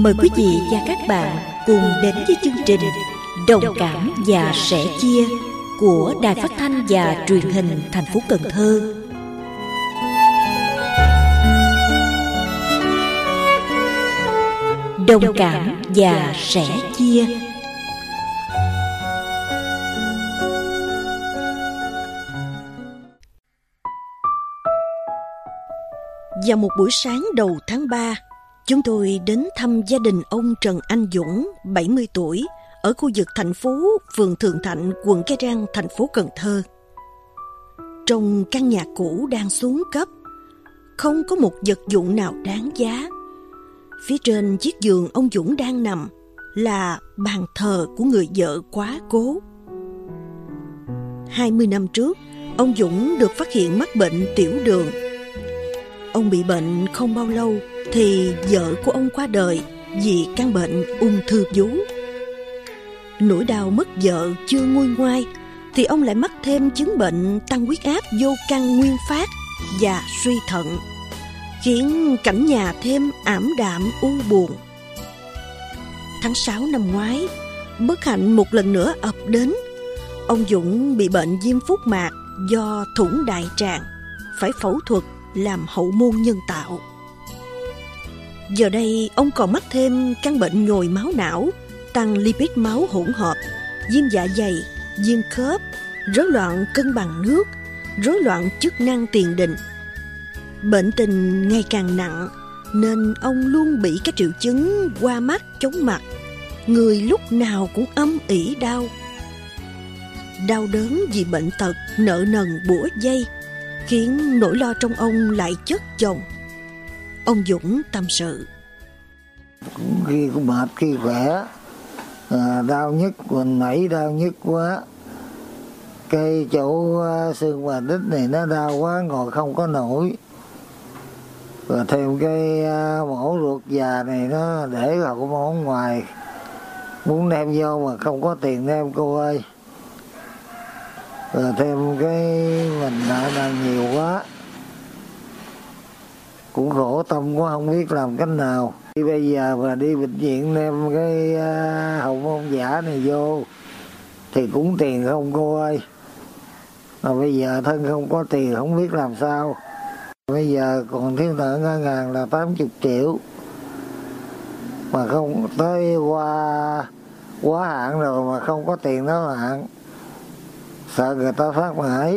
Mời quý vị và các bạn cùng đến với chương trình Đồng cảm và sẻ chia của Đài Phát thanh và Truyền hình thành phố Cần Thơ. Đồng cảm và sẻ chia. Vào một buổi sáng đầu tháng 3, chúng tôi đến thăm gia đình ông Trần Anh Dũng, 70 tuổi, ở khu vực Thạnh Phú, phường Thường Thạnh, quận Cái Răng, thành phố Cần Thơ. Trong căn nhà cũ đang xuống cấp, không có một vật dụng nào đáng giá. Phía trên chiếc giường ông Dũng đang nằm là bàn thờ của người vợ quá cố. 20 năm trước, ông Dũng được phát hiện mắc bệnh tiểu đường. Ông bị bệnh không bao lâu thì vợ của ông qua đời vì căn bệnh ung thư vú. Nỗi đau mất vợ chưa nguôi ngoai thì ông lại mắc thêm chứng bệnh tăng huyết áp vô căn nguyên phát và suy thận, khiến cảnh nhà thêm ảm đạm u buồn. Tháng 6 năm ngoái, bất hạnh một lần nữa ập đến. Ông Dũng bị bệnh viêm phúc mạc do thủng đại tràng, phải phẫu thuật làm hậu môn nhân tạo. Giờ đây ông còn mắc thêm căn bệnh nhồi máu não, tăng lipid máu hỗn hợp, viêm dạ dày, viêm khớp, rối loạn cân bằng nước, rối loạn chức năng tiền đình. Bệnh tình ngày càng nặng nên ông luôn bị các triệu chứng hoa mắt, chóng mặt, người lúc nào cũng âm ỉ đau. Đau đớn vì bệnh tật nợ nần bủa vây, khiến nỗi lo trong ông lại chất chồng. Ông Dũng tâm sự: khi cũng mệt, khi khỏe, đau nhức, mình nãy đau nhức quá. Cái chỗ xương và đít này nó đau quá, ngồi không có nổi. Rồi thêm cái mổ ruột già này nó để hậu môn ngoài, muốn đem vô mà không có tiền đem cô ơi. Rồi thêm cái mình nợ nhiều quá, cũng khổ tâm quá, không biết làm cách nào. Bây giờ mà đi bệnh viện đem cái hậu môn giả này vô thì cũng tiền không cô ơi. Mà bây giờ thân không có tiền, không biết làm sao. Bây giờ còn thiếu nợ ngân hàng là 80 triệu. Mà không tới quá hạn rồi mà không có tiền đó hạn. Sợ người ta phát mãi.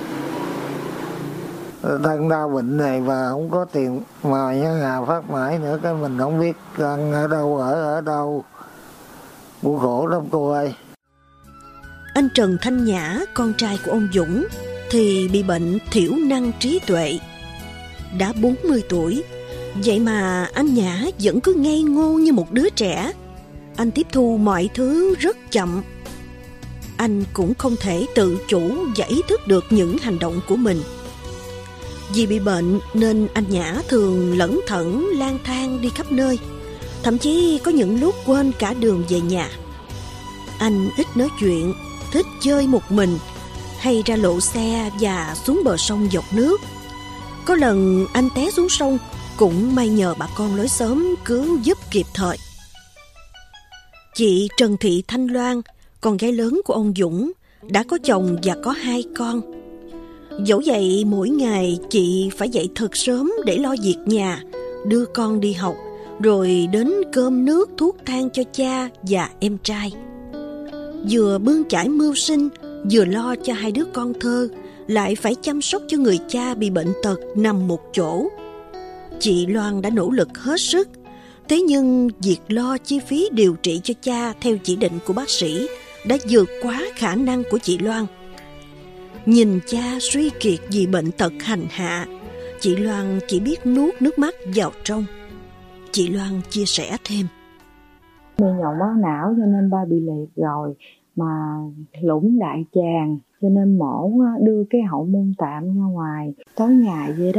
Thân đau bệnh này và không có tiền mà ngân hàng phát mãi nữa, cái mình không biết ăn ở đâu, ở đâu. Cũng khổ lắm cô ơi. Anh Trần Thanh Nhã, con trai của ông Dũng, thì bị bệnh thiểu năng trí tuệ. Đã 40 tuổi, vậy mà anh Nhã vẫn cứ ngây ngô như một đứa trẻ. Anh tiếp thu mọi thứ rất chậm. Anh cũng không thể tự chủ và ý thức được những hành động của mình. Vì bị bệnh nên anh Nhã thường lẩn thẩn lang thang đi khắp nơi, thậm chí có những lúc quên cả đường về nhà. Anh ít nói chuyện, thích chơi một mình, hay ra lộ xe và xuống bờ sông dọc nước. Có lần anh té xuống sông, cũng may nhờ bà con lối xóm cứu giúp kịp thời. Chị Trần Thị Thanh Loan, con gái lớn của ông Dũng, đã có chồng và có 2 con. Dẫu vậy, mỗi ngày chị phải dậy thật sớm để lo việc nhà, đưa con đi học, rồi đến cơm nước thuốc thang cho cha và em trai. Vừa bươn chải mưu sinh, vừa lo cho 2 đứa con thơ, lại phải chăm sóc cho người cha bị bệnh tật nằm một chỗ. Chị Loan đã nỗ lực hết sức, thế nhưng việc lo chi phí điều trị cho cha theo chỉ định của bác sĩ đã vượt quá khả năng của chị Loan. Nhìn cha suy kiệt vì bệnh tật hành hạ, chị Loan chỉ biết nuốt nước mắt vào trong. Chị Loan chia sẻ thêm: Bị nhồi máu não cho nên ba bị liệt rồi, mà lũng đại tràng cho nên mổ đưa cái hậu môn tạm ra ngoài. Tối ngày vậy đó,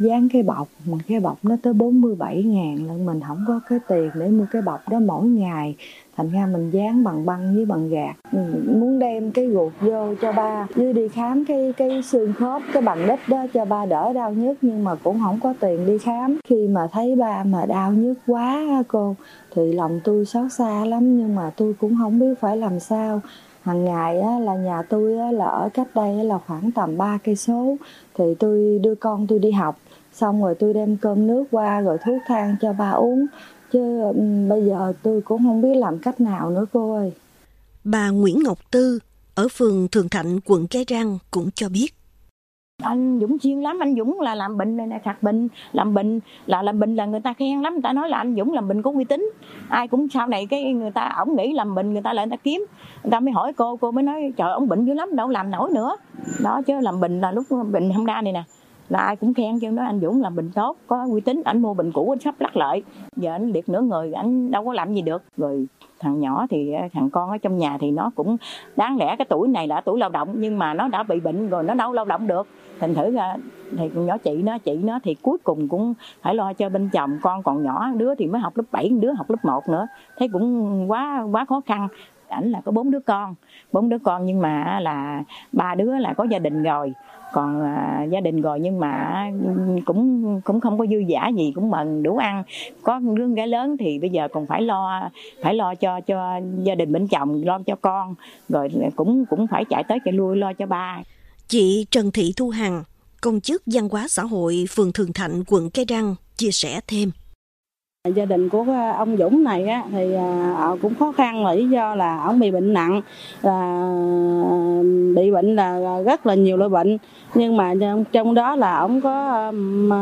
dán cái bọc, mà cái bọc nó tới 47.000 lần, mình không có cái tiền để mua cái bọc đó mỗi ngày, thành ra mình dán bằng băng với bằng gạt. Mình muốn đem cái ruột vô cho ba, với đi khám cái xương khớp, cái bằng đít đó cho ba đỡ đau nhức, nhưng mà cũng không có tiền đi khám. Khi mà thấy ba mà đau nhức quá cô, thì lòng tôi xót xa lắm, nhưng mà tôi cũng không biết phải làm sao. Hàng ngày á, là nhà tôi á, là ở cách đây là khoảng tầm 3 cây số, thì tôi đưa con tôi đi học, xong rồi tôi đem cơm nước qua rồi thuốc thang cho ba uống, chứ bây giờ tôi cũng không biết làm cách nào nữa cô ơi. Bà Nguyễn Ngọc Tư ở phường Thường Thạnh, quận Cái Răng cũng cho biết. Anh Dũng chuyên lắm, anh Dũng là làm bệnh này nè, khạc bệnh, làm bệnh là người ta khen lắm, người ta nói là anh Dũng làm bệnh có uy tín. Ai cũng sau này cái người ta ổng nghĩ làm bệnh, người ta lại người ta kiếm. Người ta mới hỏi cô mới nói trời ông bệnh dữ lắm, đâu làm nổi nữa. Đó chứ làm bệnh là lúc bệnh Honda này nè, là ai cũng khen chứ nói anh Dũng làm bệnh tốt, có uy tín. Anh mua bệnh cũ anh sắp lắc lại, giờ anh liệt nửa người, anh đâu có làm gì được. Rồi thằng nhỏ thì thằng con ở trong nhà thì nó cũng đáng lẽ cái tuổi này là tuổi lao động, nhưng mà nó đã bị bệnh rồi, nó đâu lao động được. Thành thử ra thì con nhỏ chị nó thì cuối cùng cũng phải lo cho bên chồng, con còn nhỏ, đứa thì mới học lớp 7, đứa học lớp 1 nữa, thấy cũng quá khó khăn. Ảnh là có 4 đứa con nhưng mà là 3 đứa là có gia đình rồi, còn gia đình rồi nhưng mà cũng không có dư dả gì, cũng mần đủ ăn. Có đứa gái lớn thì bây giờ còn phải lo cho gia đình bên chồng, lo cho con, rồi cũng phải chạy tới chạy lui lo cho ba. Chị Trần Thị Thu Hằng, công chức văn hóa xã hội phường Thường Thạnh, quận Cái Răng chia sẻ thêm. Gia đình của ông Dũng này á, thì cũng khó khăn là lý do là ông bị bệnh nặng, là bị bệnh là rất là nhiều loại bệnh, nhưng mà trong đó là ông có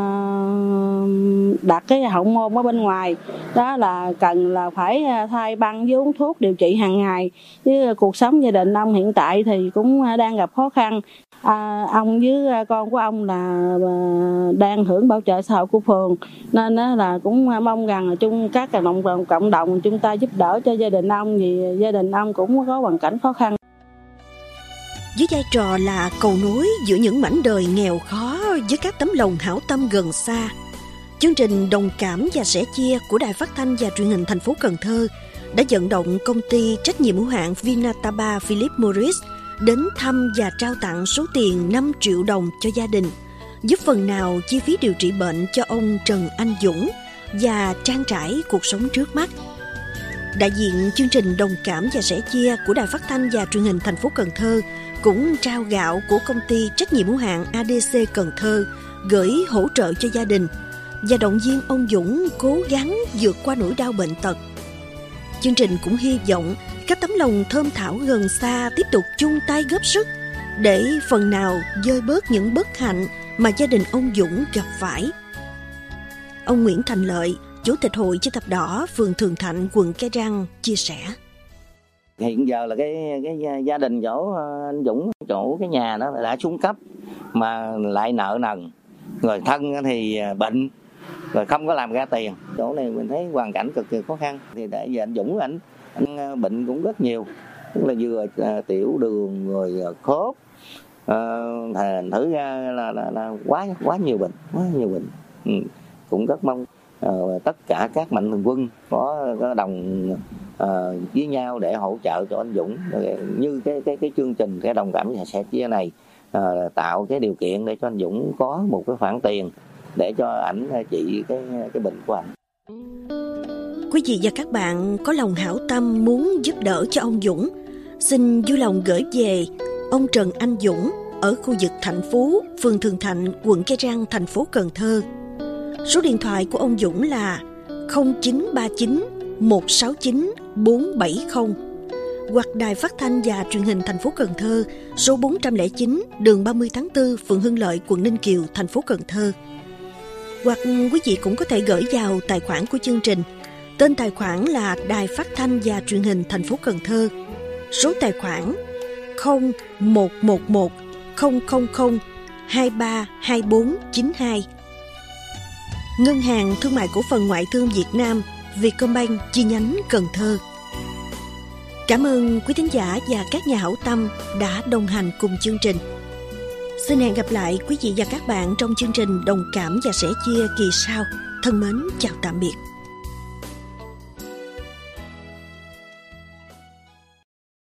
đặt cái hậu môn ở bên ngoài, đó là cần là phải thay băng với uống thuốc điều trị hàng ngày. Với cuộc sống gia đình ông hiện tại thì cũng đang gặp khó khăn. Ông với con của ông là đang hưởng bảo trợ xã hội của phường, nên là cũng mong rằng các cộng đồng chúng ta giúp đỡ cho gia đình ông, vì gia đình ông cũng có hoàn cảnh khó khăn. Với vai trò là cầu nối giữa những mảnh đời nghèo khó với các tấm lòng hảo tâm gần xa, chương trình Đồng Cảm và Sẻ Chia của Đài Phát thanh và Truyền hình thành phố Cần Thơ đã vận động công ty trách nhiệm hữu hạn Vinataba Philip Morris đến thăm và trao tặng số tiền 5 triệu đồng cho gia đình, giúp phần nào chi phí điều trị bệnh cho ông Trần Anh Dũng và trang trải cuộc sống trước mắt. Đại diện chương trình Đồng Cảm và Sẻ Chia của Đài Phát thanh và Truyền hình thành phố Cần Thơ cũng trao gạo của công ty trách nhiệm hữu hạn ADC Cần Thơ gửi hỗ trợ cho gia đình và động viên ông Dũng cố gắng vượt qua nỗi đau bệnh tật. Chương trình cũng hy vọng các tấm lòng thơm thảo gần xa tiếp tục chung tay góp sức để phần nào vơi bớt những bất hạnh mà gia đình ông Dũng gặp phải. Ông Nguyễn Thành Lợi, Chủ tịch Hội Chữ Thập Đỏ phường Thường Thạnh, quận Cái Răng chia sẻ. Hiện giờ là cái gia đình chỗ anh Dũng, chỗ cái nhà đó đã xuống cấp mà lại nợ nần, rồi thân thì bệnh, rồi không có làm ra tiền. Chỗ này mình thấy hoàn cảnh cực kỳ khó khăn. Thì để giờ anh Dũng anh bệnh cũng rất nhiều, tức là vừa tiểu đường rồi khớp, thành thử ra là quá nhiều bệnh. Cũng rất mong tất cả các mạnh thường quân có đồng với nhau để hỗ trợ cho anh Dũng, như cái chương trình cái Đồng Cảm và Sẻ Chia này, tạo cái điều kiện để cho anh Dũng có một cái khoản tiền để cho ảnh trị cái bệnh của ảnh. Quý vị và các bạn có lòng hảo tâm muốn giúp đỡ cho ông Dũng, xin vui lòng gửi về ông Trần Anh Dũng ở khu vực Thạnh Phú, phường Thường Thạnh, quận Cái Răng, thành phố Cần Thơ. Số điện thoại của ông Dũng là 0939 169 470 hoặc Đài Phát thanh và Truyền hình thành phố Cần Thơ, số 409 đường 30 tháng 4, phường Hưng Lợi, quận Ninh Kiều, thành phố Cần Thơ. Hoặc quý vị cũng có thể gửi vào tài khoản của chương trình. Tên tài khoản là Đài Phát thanh và Truyền hình thành phố Cần Thơ. Số tài khoản 0111 000 232492. Ngân hàng Thương mại Cổ phần Ngoại thương Việt Nam Vietcombank chi nhánh Cần Thơ. Cảm ơn quý thính giả và các nhà hảo tâm đã đồng hành cùng chương trình. Xin hẹn gặp lại quý vị và các bạn trong chương trình Đồng Cảm và Sẻ Chia kỳ sau. Thân mến chào tạm biệt.